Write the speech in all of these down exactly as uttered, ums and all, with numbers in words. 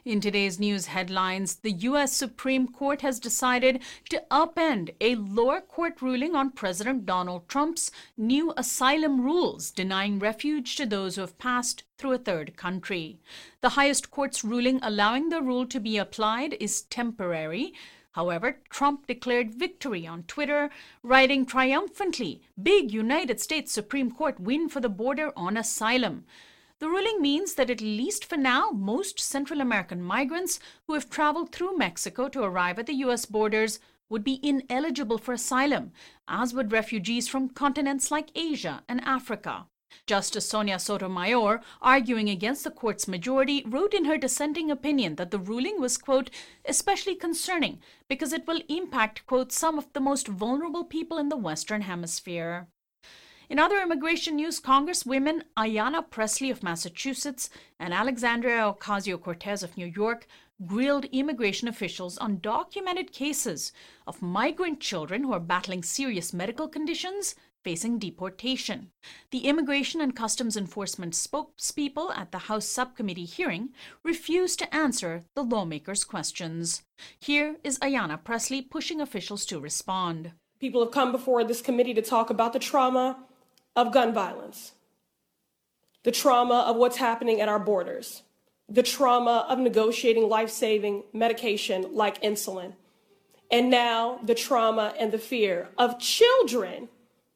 In today's news headlines, the U S Supreme Court has decided to upend a lower court ruling on President Donald Trump's new asylum rules, denying refuge to those who have passed through a third country. The highest court's ruling allowing the rule to be applied is temporary. However, Trump declared victory on Twitter, writing triumphantly, "Big United States Supreme Court win for the border on asylum." The ruling means that at least for now, most Central American migrants who have traveled through Mexico to arrive at the U S borders would be ineligible for asylum, as would refugees from continents like Asia and Africa. Justice Sonia Sotomayor, arguing against the court's majority, wrote in her dissenting opinion that the ruling was, quote, especially concerning because it will impact, quote, some of the most vulnerable people in the Western Hemisphere. In other immigration news, Congresswomen Ayanna Pressley of Massachusetts and Alexandria Ocasio-Cortez of New York grilled immigration officials on documented cases of migrant children who are battling serious medical conditions facing deportation. The Immigration and Customs Enforcement spokespeople at the House subcommittee hearing refused to answer the lawmakers' questions. Here is Ayanna Pressley pushing officials to respond. People have come before this committee to talk about the trauma of gun violence, the trauma of what's happening at our borders, the trauma of negotiating life-saving medication like insulin, and now the trauma and the fear of children,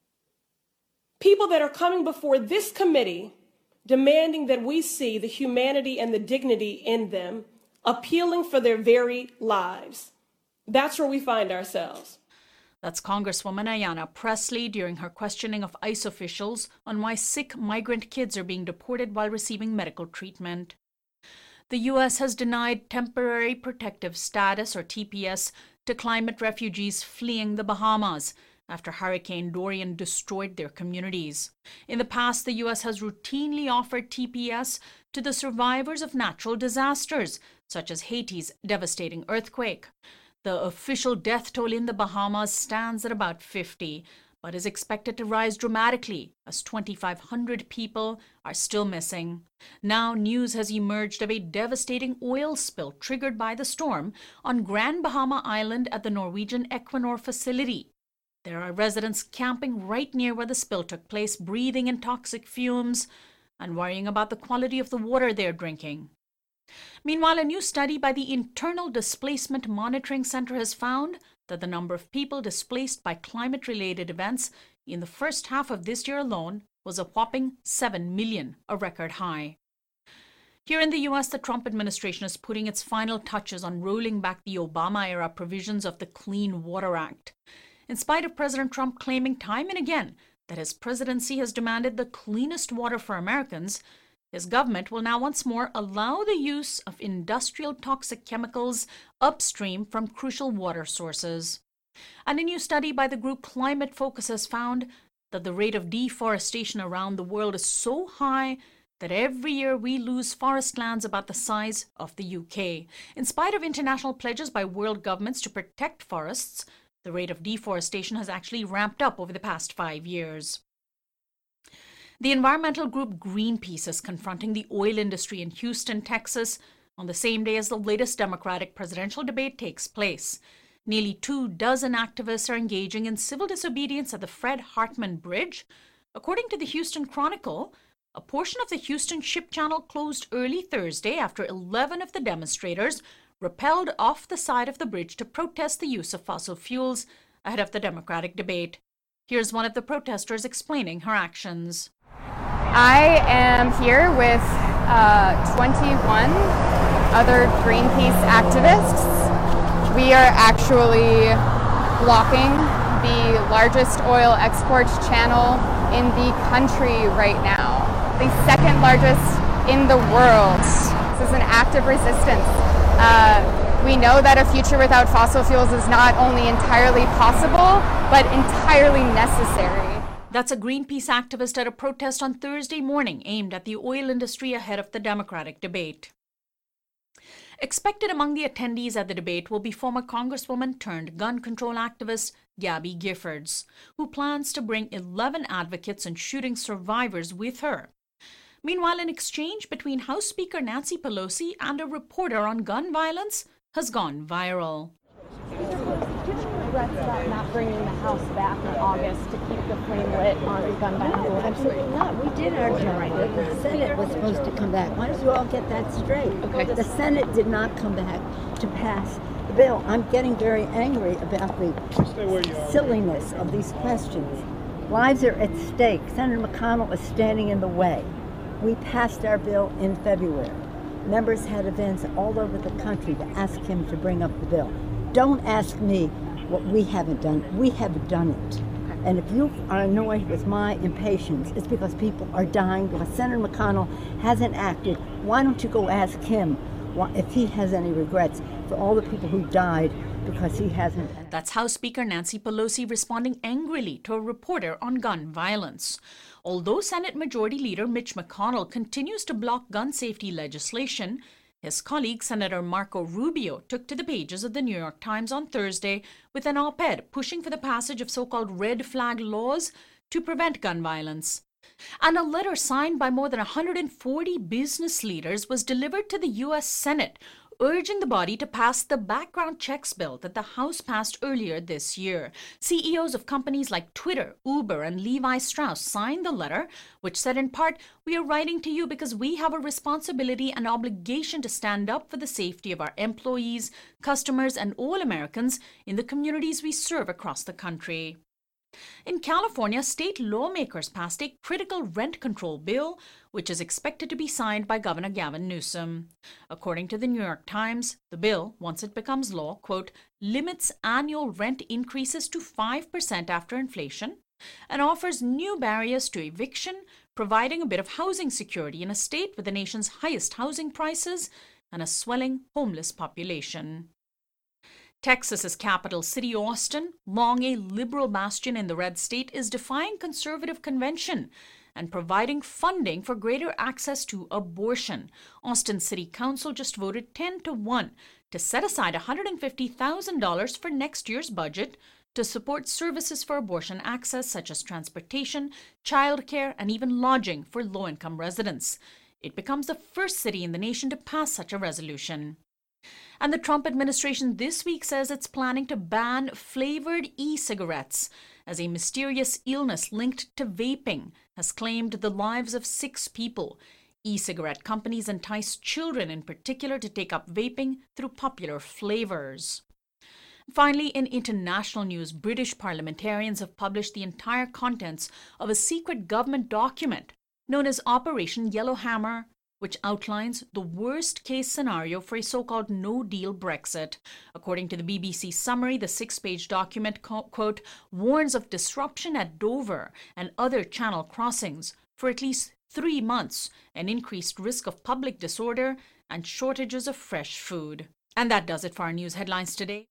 people that are coming before this committee demanding that we see the humanity and the dignity in them, appealing for their very lives. That's where we find ourselves. That's Congresswoman Ayanna Pressley during her questioning of ICE officials on why sick migrant kids are being deported while receiving medical treatment. The U S has denied temporary protective status, or T P S, to climate refugees fleeing the Bahamas after Hurricane Dorian destroyed their communities. In the past, the U S has routinely offered T P S to the survivors of natural disasters, such as Haiti's devastating earthquake. The official death toll in the Bahamas stands at about fifty, but is expected to rise dramatically as twenty-five hundred people are still missing. Now, news has emerged of a devastating oil spill triggered by the storm on Grand Bahama Island at the Norwegian Equinor facility. There are residents camping right near where the spill took place, breathing in toxic fumes and worrying about the quality of the water they're drinking. Meanwhile, a new study by the Internal Displacement Monitoring Center has found that the number of people displaced by climate-related events in the first half of this year alone was a whopping seven million, a record high. Here in the U S, the Trump administration is putting its final touches on rolling back the Obama-era provisions of the Clean Water Act. In spite of President Trump claiming time and again that his presidency has demanded the cleanest water for Americans, his government will now once more allow the use of industrial toxic chemicals upstream from crucial water sources. And a new study by the group Climate Focus has found that the rate of deforestation around the world is so high that every year we lose forest lands about the size of the U K. In spite of international pledges by world governments to protect forests, the rate of deforestation has actually ramped up over the past five years. The environmental group Greenpeace is confronting the oil industry in Houston, Texas, on the same day as the latest Democratic presidential debate takes place. Nearly two dozen activists are engaging in civil disobedience at the Fred Hartman Bridge. According to the Houston Chronicle, a portion of the Houston Ship Channel closed early Thursday after eleven of the demonstrators rappelled off the side of the bridge to protest the use of fossil fuels ahead of the Democratic debate. Here's one of the protesters explaining her actions. I am here with uh, twenty-one other Greenpeace activists. We are actually blocking the largest oil export channel in the country right now, the second largest in the world. This is an act of resistance. Uh, we know that a future without fossil fuels is not only entirely possible, but entirely necessary. That's a Greenpeace activist at a protest on Thursday morning aimed at the oil industry ahead of the Democratic debate. Expected among the attendees at the debate will be former Congresswoman turned gun control activist Gabby Giffords, who plans to bring eleven advocates and shooting survivors with her. Meanwhile, an exchange between House Speaker Nancy Pelosi and a reporter on gun violence has gone viral. Regrets about not bringing the House back in August to keep the flame lit on gun violence? No, absolutely not. We did our job. The Senate was supposed to come back. Why don't you all get that straight? Okay. The Senate did not come back to pass the bill. I'm getting very angry about the silliness of these questions. Lives are at stake. Senator McConnell is standing in the way. We passed our bill in February. Members had events all over the country to ask him to bring up the bill. Don't ask me what we haven't done. We have done it. Okay. And if you are annoyed with my impatience, it's because people are dying, because Senator McConnell hasn't acted. Why don't you go ask him if he has any regrets for all the people who died because he hasn't acted? That's House Speaker Nancy Pelosi responding angrily to a reporter on gun violence. Although Senate Majority Leader Mitch McConnell continues to block gun safety legislation, his colleague, Senator Marco Rubio, took to the pages of the New York Times on Thursday with an op-ed pushing for the passage of so-called red flag laws to prevent gun violence. And a letter signed by more than one hundred forty business leaders was delivered to the U S Senate, urging the body to pass the background checks bill that the House passed earlier this year. C E Os of companies like Twitter, Uber, and Levi Strauss signed the letter, which said in part, "We are writing to you because we have a responsibility and obligation to stand up for the safety of our employees, customers, and all Americans in the communities we serve across the country." In California, state lawmakers passed a critical rent control bill, which is expected to be signed by Governor Gavin Newsom. According to the New York Times, the bill, once it becomes law, quote, limits annual rent increases to five percent after inflation and offers new barriers to eviction, providing a bit of housing security in a state with the nation's highest housing prices and a swelling homeless population. Texas's capital city, Austin, long a liberal bastion in the red state, is defying conservative convention and providing funding for greater access to abortion. Austin City Council just voted ten to one to set aside one hundred fifty thousand dollars for next year's budget to support services for abortion access such as transportation, childcare, and even lodging for low-income residents. It becomes the first city in the nation to pass such a resolution. And the Trump administration this week says it's planning to ban flavored e-cigarettes as a mysterious illness linked to vaping has claimed the lives of six people. E-cigarette companies entice children in particular to take up vaping through popular flavors. Finally, in international news, British parliamentarians have published the entire contents of a secret government document known as Operation Yellowhammer, which outlines the worst-case scenario for a so-called no-deal Brexit. According to the B B C summary, the six-page document, quote, warns of disruption at Dover and other channel crossings for at least three months, an increased risk of public disorder, and shortages of fresh food. And that does it for our news headlines today.